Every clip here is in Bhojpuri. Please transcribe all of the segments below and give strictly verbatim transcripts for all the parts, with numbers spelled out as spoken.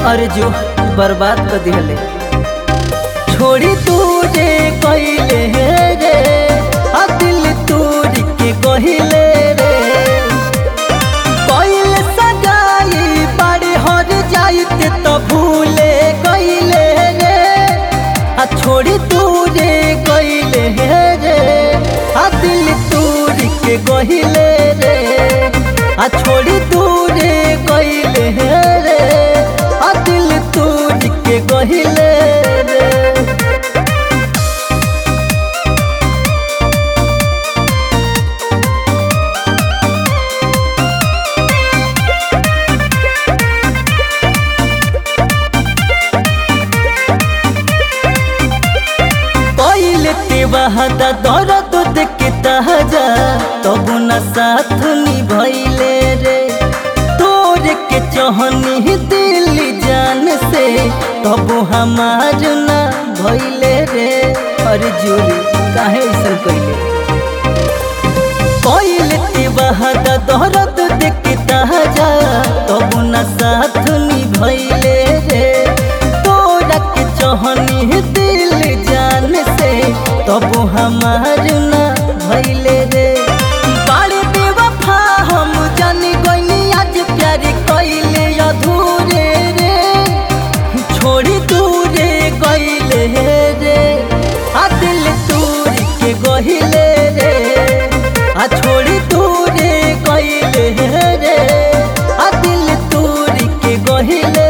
अरे जो बर्बाद कर दिहले छोड़ी तूरे कइले रे आ दिल तूर के कहिले रे कइले सगाई बड़े हर जाइत तो भूले कइले रे आ छोड़ी तूरे कइले रे आ दिल तूर के कहिले रे आ छोड़ी तूरे कइले रे आ दिल तूर के कहिले रे। बहादा दर्द देख ताजा तब न साथ निभैले रे तोर के चहनी दिल जान से तब हमार न भैले रे। अरे जोरी काहे ऐसा कइले कइले ते बहादा दर्द देख ताजा तब न साथ निभैले रे तोर के चहनी दिल जान से तब हमार न भैले रे बड़े बेवफा हम जानी गइनी आज प्यार कइले अधूरे रे छोड़ी दूरे गइले रे आ दिल तूर के गइले रे आ छोड़ी दूरे गइले रे आ दिल तूर के गइले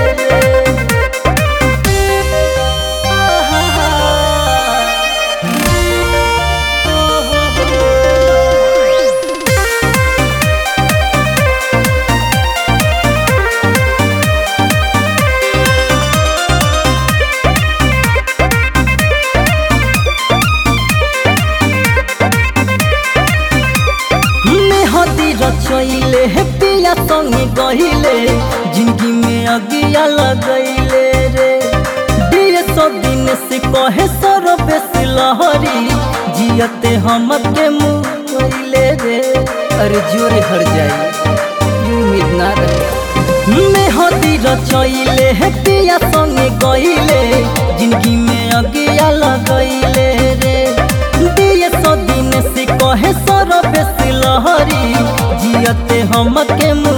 रचैले हे पिया संगे गहिले जिंदगी में अगिया लगैले रे दिए सौ दिन से कहे सर बेसी लहरी जियते हम के मुँह रे। अरे जोरे हर जाई उम्मीद ना रहे मेहदी रचैले हे पिया संगे गहिले जिंदगी में अगिया लगैले रे दिए सौ दिन से कहे सर बेसी लहरी जियते हम के